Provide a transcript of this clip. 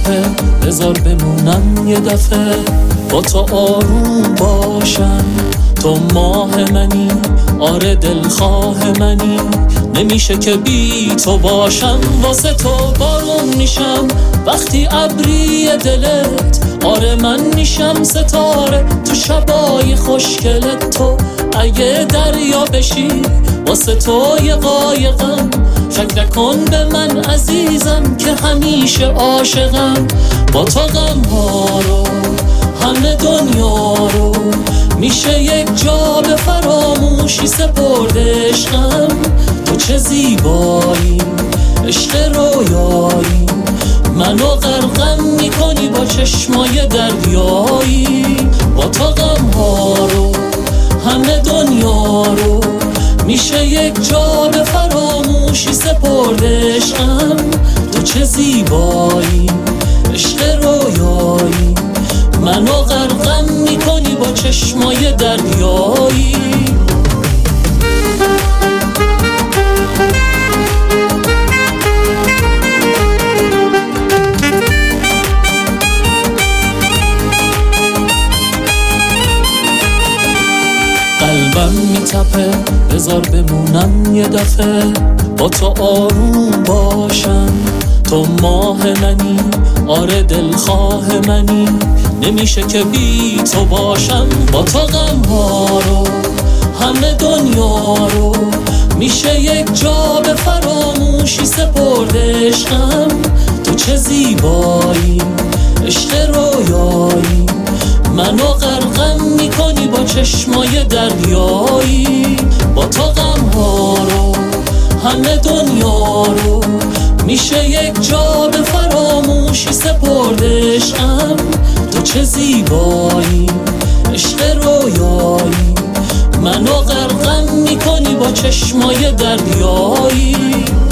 میتپه بذار بمونم یه دفعه با تو آروم باشم. تو ماه منی، آره دلخواه منی، نمیشه که بی تو باشم. واسه تو بارون میشم وقتی ابری دلت، آره من میشم ستاره تو شبای خوشگلت. تو اگه دریا بشی واسه تو یه قایقم، فکر نکن به من عزیزم که همیشه عاشقم. با تو غم ها رو همه دنیا رو میشه یک جا به فراموشی سپرد عشقم. تو چه زیبایی عشق رویایی، منو غرقم میکنی با چشمای دریایی. با تو غم ها رو همه دنیا رو میشه یک جا به فراموشی سپرد عشقم. تو چه زیبایی عشق رویایی، منو غرقم میکنی با چشمای دریایی. قلبم میتپه بذار بمونم یه دفعه با تو آروم باشم. تو ماه منی، آره دلخواه منی، نمیشه که بی تو باشم. با تو غم ها رو همه دنیا رو میشه یک جا به فراموشی سپرد عشقم. تو چه زیبایی عشق رویایی، منو غرقم میکنی با چشمای دریایی. با تو غم ها رو همه دنیا رو میشه یک جا به فراموشی سپرد عشقم. تو چه زیبایی عشق رویایی، منو غرقم میکنی با چشمای دریایی.